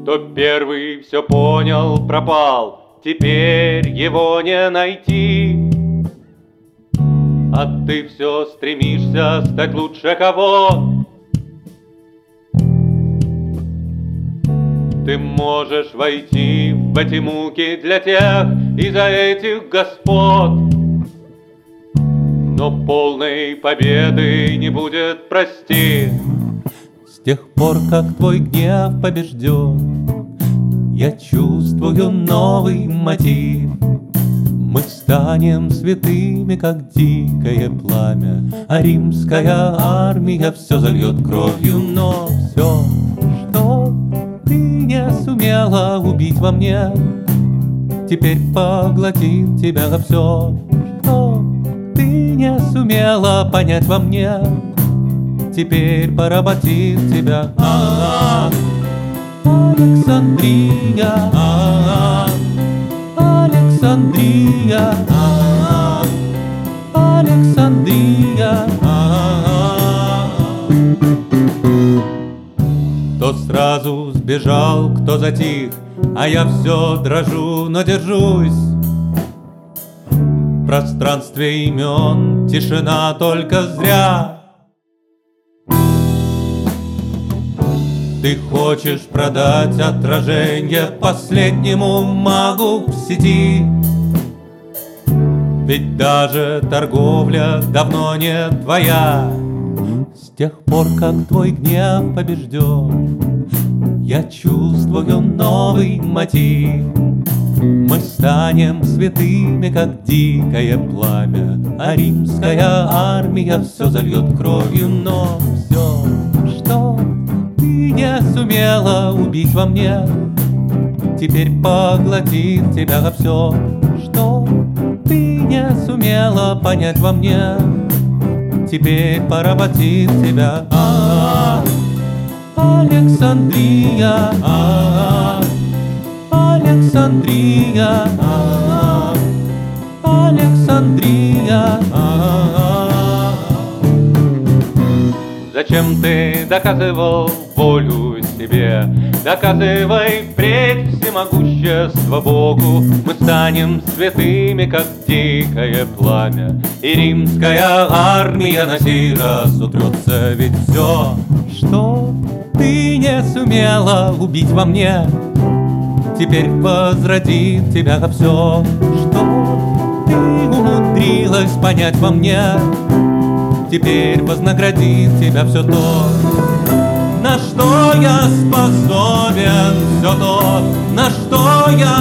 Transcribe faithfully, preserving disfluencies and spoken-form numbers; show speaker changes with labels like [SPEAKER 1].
[SPEAKER 1] Кто первый все понял, пропал, теперь его не найти. А ты все стремишься стать лучше кого. Ты можешь войти в эти муки для тех и за этих господ, но полной победы не будет, прости.
[SPEAKER 2] С тех пор, как твой гнев побежден, я чувствую новый мотив. Мы станем святыми, как дикое пламя, а римская армия все зальет кровью. Но все, что ты не сумела убить во мне, теперь поглотит тебя. Все, что ты не сумела понять во мне, теперь поработит тебя. А-а-а. Александрия, а-а-а. Александрия, а-а-а. Александрия, а-а-а. Кто сразу сбежал, кто затих, а я все дрожу, но держусь. В пространстве имен тишина только зря. Ты хочешь продать отражение последнему магу в сети, ведь даже торговля давно не твоя. С тех пор, как твой гнев побежден, я чувствую новый мотив. Мы станем святыми, как дикое пламя, а римская армия все зальет кровью. Но все, что ты не сумела убить во мне, теперь поглотит тебя. Все, что ты не сумела понять во мне, теперь поработит тебя. А-а-а. Александрия, а-а-а. Александрия, а-а-а. Александрия, а-а-а.
[SPEAKER 1] Зачем ты доказывал волю себе? Доказывай впредь всемогущество Богу. Мы станем святыми, как дикое пламя, и римская армия на сей раз утрется. Ведь все, что ты не сумела убить во мне, теперь возродит тебя. Все, что ты умудрилась понять во мне, теперь вознаградит тебя. Все то, на что я способен, все то, на что я